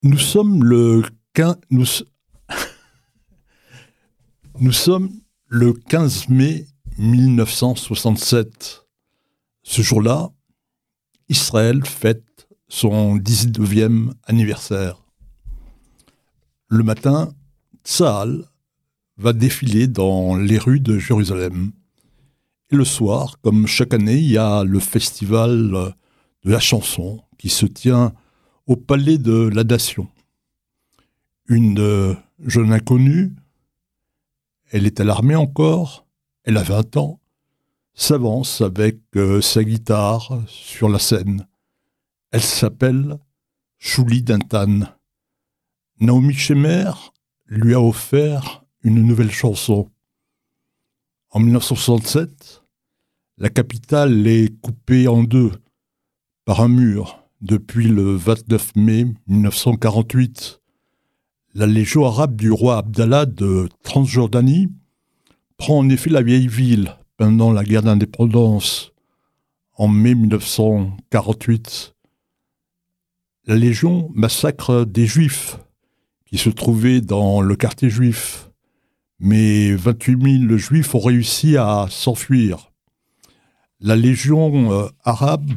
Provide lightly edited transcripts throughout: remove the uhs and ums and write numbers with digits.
Nous sommes le 15, nous sommes le 15 mai 1967. Ce jour-là, Israël fête son 19e anniversaire. Le matin, Tsahal va défiler dans les rues de Jérusalem. Et le soir, comme chaque année, il y a le festival de la chanson qui se tient au Palais de la Nation. Une jeune inconnue, elle est à l'armée encore, elle a 20 ans, s'avance avec sa guitare sur la scène. Elle s'appelle Shuli Dintan. Naomi Shemer lui a offert une nouvelle chanson. En 1967, la capitale est coupée en deux par un mur. Depuis le 29 mai 1948, la Légion arabe du roi Abdallah de Transjordanie prend en effet la vieille ville pendant la guerre d'indépendance en mai 1948. La Légion massacre des Juifs qui se trouvaient dans le quartier juif, mais 28 000 Juifs ont réussi à s'enfuir. La Légion arabe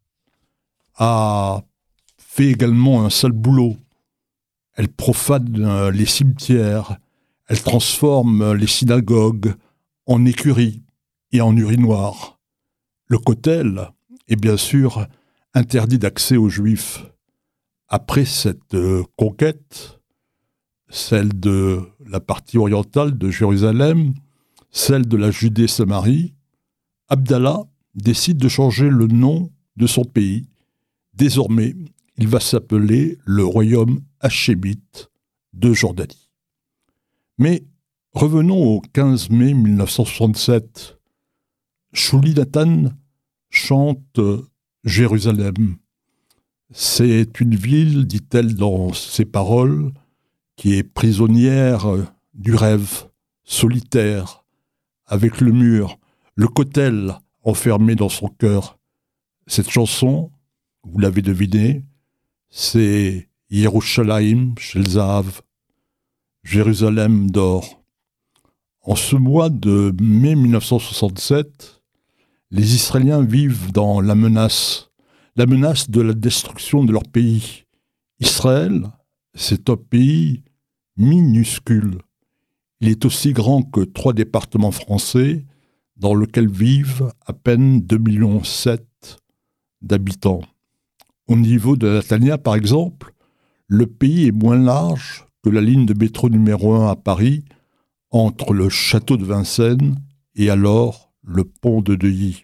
a fait également un sale boulot. Elle profane les cimetières, elle transforme les synagogues en écuries et en urinoirs. Le kotel est bien sûr interdit d'accès aux Juifs. Après cette conquête, celle de la partie orientale de Jérusalem, celle de la Judée-Samarie, Abdallah décide de changer le nom de son pays. Désormais, il va s'appeler le royaume hachémite de Jordanie. Mais revenons au 15 mai 1967. Shuli Dintan chante Jérusalem. C'est une ville, dit-elle dans ses paroles, qui est prisonnière du rêve, solitaire, avec le mur, le kotel enfermé dans son cœur. Cette chanson, vous l'avez deviné, c'est Yerushalayim Shel Zahav, Jérusalem d'or. En ce mois de mai 1967, les Israéliens vivent dans la menace de la destruction de leur pays. Israël, c'est un pays minuscule. Il est aussi grand que 3 départements français, dans lesquels vivent à peine 2,7 millions d'habitants. Au niveau de Netanya, par exemple, le pays est moins large que la ligne de métro numéro 1 à Paris, entre le château de Vincennes et alors le pont de Neuilly.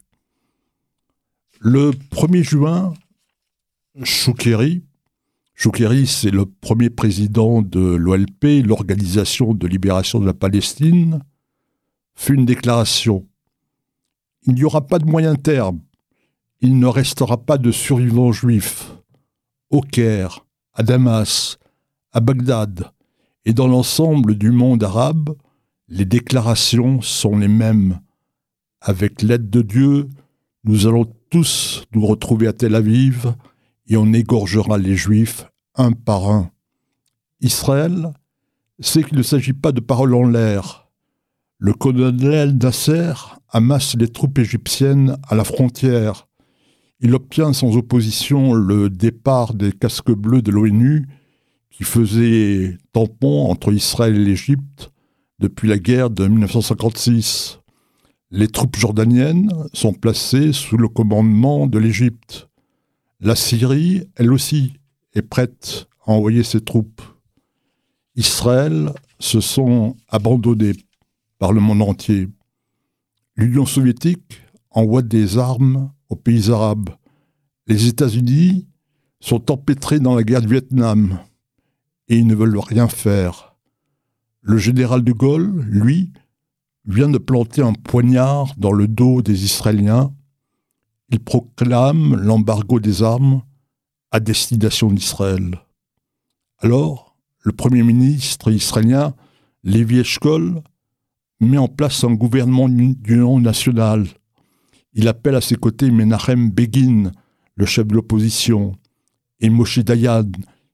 Le 1er juin, Choukeri, c'est le premier président de l'OLP, l'Organisation de libération de la Palestine, fait une déclaration. Il n'y aura pas de moyen terme. Il ne restera pas de survivants juifs. Au Caire, à Damas, à Bagdad et dans l'ensemble du monde arabe, les déclarations sont les mêmes. Avec l'aide de Dieu, nous allons tous nous retrouver à Tel Aviv et on égorgera les Juifs un par un. Israël sait qu'il ne s'agit pas de paroles en l'air. Le colonel Nasser amasse les troupes égyptiennes à la frontière. Il obtient sans opposition le départ des casques bleus de l'ONU qui faisaient tampon entre Israël et l'Égypte depuis la guerre de 1956. Les troupes jordaniennes sont placées sous le commandement de l'Égypte. La Syrie, elle aussi, est prête à envoyer ses troupes. Israël se sont abandonnés par le monde entier. L'Union soviétique envoie des armes aux pays arabes. Les États-Unis sont empêtrés dans la guerre du Vietnam et ils ne veulent rien faire. Le général de Gaulle, lui, vient de planter un poignard dans le dos des Israéliens. Il proclame l'embargo des armes à destination d'Israël. Alors, le Premier ministre israélien, Levi Eshkol, met en place un gouvernement d'union nationale. Il appelle à ses côtés Menachem Begin, le chef de l'opposition, et Moshe Dayan,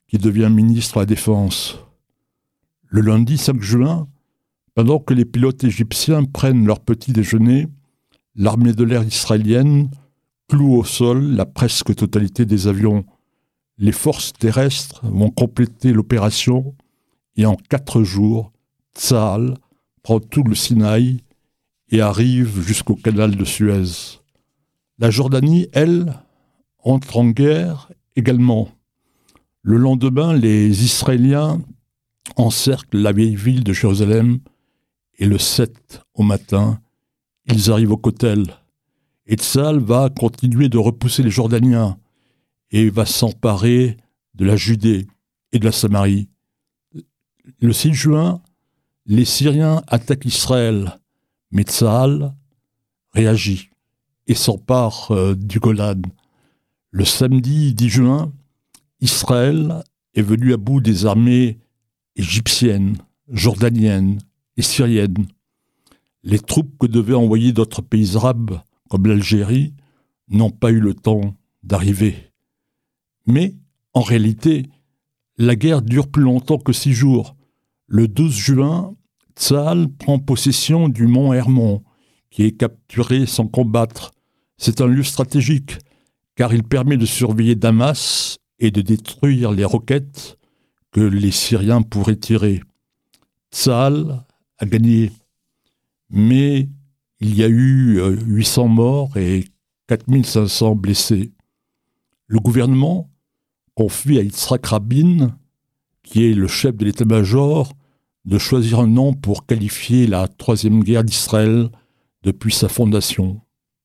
qui devient ministre à la Défense. Le lundi 5 juin, pendant que les pilotes égyptiens prennent leur petit déjeuner, l'armée de l'air israélienne cloue au sol la presque totalité des avions. Les forces terrestres vont compléter l'opération et en 4 jours, Tsahal prend tout le Sinaï et arrive jusqu'au canal de Suez. La Jordanie, elle, entre en guerre également. Le lendemain, les Israéliens encerclent la vieille ville de Jérusalem et le 7 au matin, ils arrivent au Kotel. Et Tsahal va continuer de repousser les Jordaniens et va s'emparer de la Judée et de la Samarie. Le 6 juin, les Syriens attaquent Israël, mais Tsahal réagit et s'empare du Golan. Le samedi 10 juin, Israël est venu à bout des armées égyptiennes, jordaniennes et syriennes. Les troupes que devaient envoyer d'autres pays arabes, comme l'Algérie, n'ont pas eu le temps d'arriver. Mais, en réalité, la guerre dure plus longtemps que 6 jours. Le 12 juin, Tsahal prend possession du mont Hermon, qui est capturé sans combattre. C'est un lieu stratégique, car il permet de surveiller Damas et de détruire les roquettes que les Syriens pourraient tirer. Tsahal a gagné, mais il y a eu 800 morts et 4500 blessés. Le gouvernement confie à Yitzhak Rabin, qui est le chef de l'état-major, de choisir un nom pour qualifier la troisième guerre d'Israël depuis sa fondation.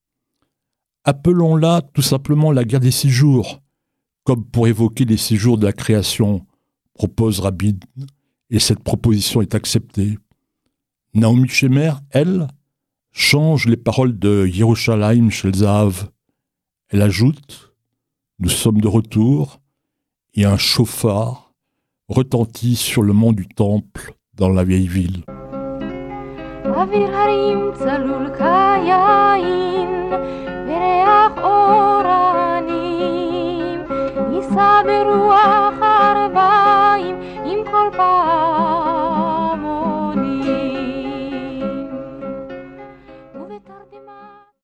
Appelons-la tout simplement la guerre des 6 jours, comme pour évoquer les 6 jours de la création, propose Rabin, et cette proposition est acceptée. Naomi Shemer, elle, change les paroles de Yerushalayim Shel Zahav. Elle ajoute « Nous sommes de retour » et un chauffard retentit sur le mont du Temple dans la vieille ville. וריח אורנים יישא ברוח